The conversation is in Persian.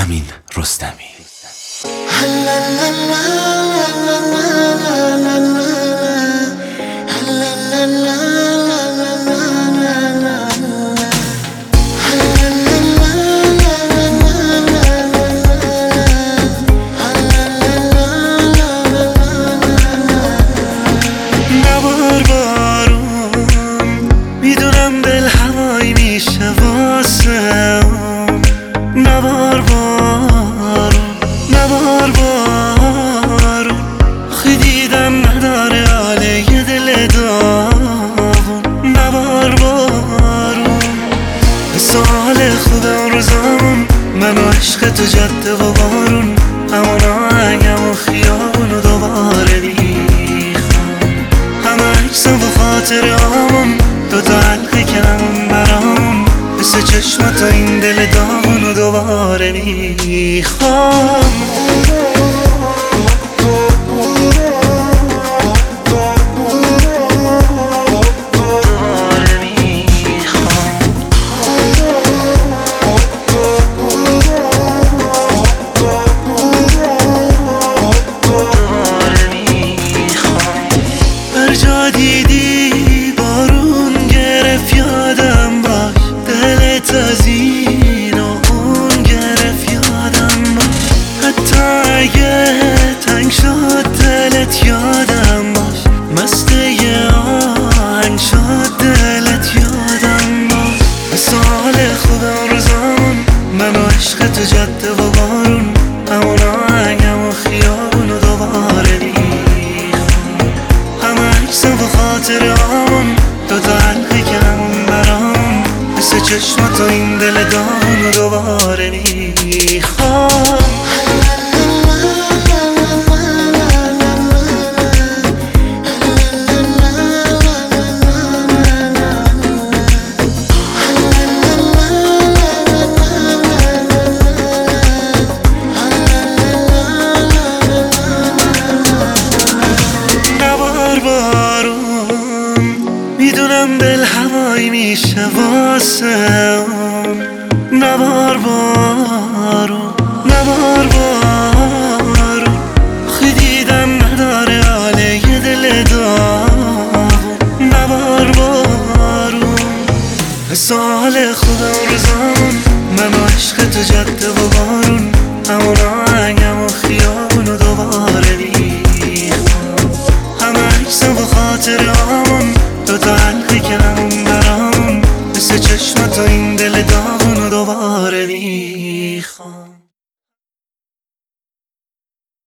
امین رستمی. نبار بارون میدونم دل هوایی میشه واسه نبار بارون نبار بارون آخی دیدم نداره حاله یه دل داغون نبار بارون سال خوب اون روزامون من و عشق تو جاده و بارون همون آهنگم و خیابون و دوباره میخوام همه عکسم و خاطرامون دوتا حلقه کنم برامون مثل چشمات و این دل داغون و دوباره میخوام جا دیدی بارون گرفت یادم باش دلت از این و اون گرفت یادم باش حتی اگه تنگ شد دلت یادم باش مست یه آهنگ شد دلت یادم باش مثال خوب اون روزامون من و عشق تو جاده و بارون همون آهنگم و خیابون و دوباره و خاطرامون دوتا حلقه کنم برام مثل چشمات و این دل داغون و دوباره میخوام میدونم دل هوایی میشه واسه نبار بارون نبار بارون آخی دیدم نداره حاله یه دل داغون نبار بارون سال خوب اون روزامون من و عشق تو جاده و بارون همون آهنگم و خیابون و دوباره میخوام همه عکسم و خاطرامون دوتا حلقه کنم برام مثل چشمات و این دل داغون و دوباره میخوام